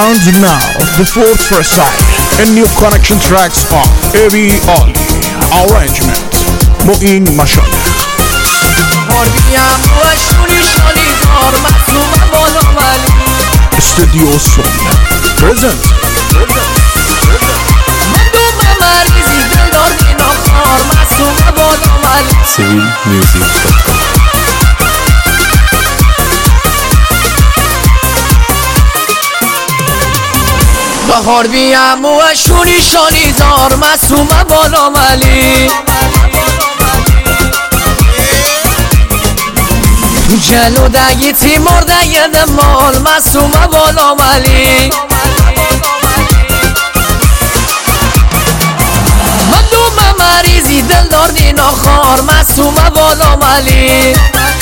And now, the fourth first side, and new connection tracks of Ebi Ali, arrangement, Moin Mashayekh. Studio Soul, present. civilmusic.com. بهار بیم و شونی شانی دار معصوم بالا ملی جلو دگی تی مرده یدم مال معصوم بالا ملی مدوم مریضی دل داردی ناخار معصوم بالا ملی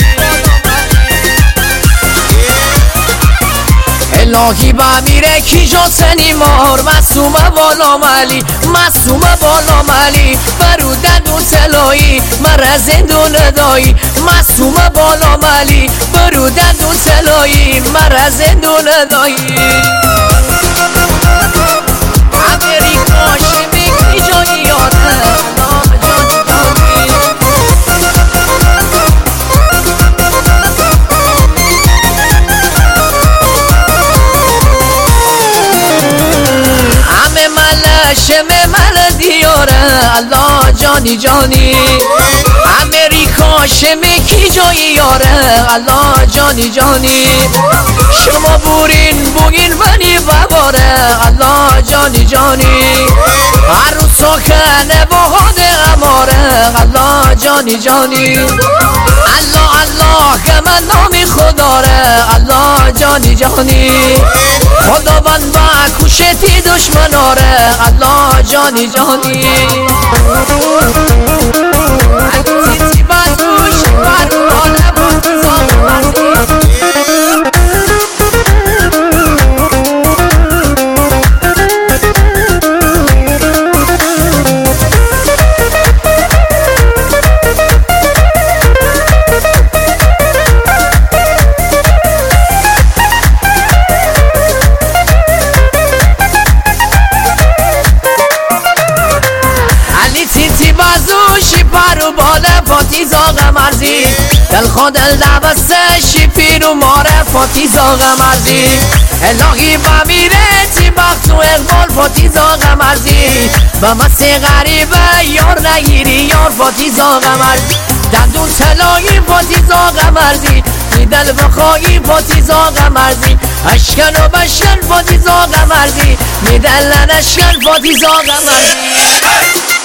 الهی با میره کی جا سنی مار معصوم بالا ملی معصوم بالا ملی برودن و تلایی مرز دون دایی معصوم بالا ملی برودن و تلایی مرز دون دایی امریکا شمی کی جایی یاره شمه مل دیاره الله جانی جانی امریکا شمه کی جایی یاره الله جانی جانی شما بوگین منی بباره الله جانی جانی عروسا کنه بهاد اماره الله جانی جانی الله الله که من نامی خداره الله جانی جانی خداوند با کشتی دشمناره الله جانی جانی تیتی بدوش بدوانه بود فاتی زاغ مرزی دل خود دل شی پیرو ماره فاتی زاغ مرزی الهی با میره تی بخت و اقبال فاتی زاغ مرزی با مسی غریبه یار نگیری یار فاتی زاغ مرزی دندون تلایی فاتی زاغ مرزی دل بخوایی فاتی زاغ مرزی اشکن و بشکن فاتی زاغ مرزی میدل نشکن فاتی زاغ مرزی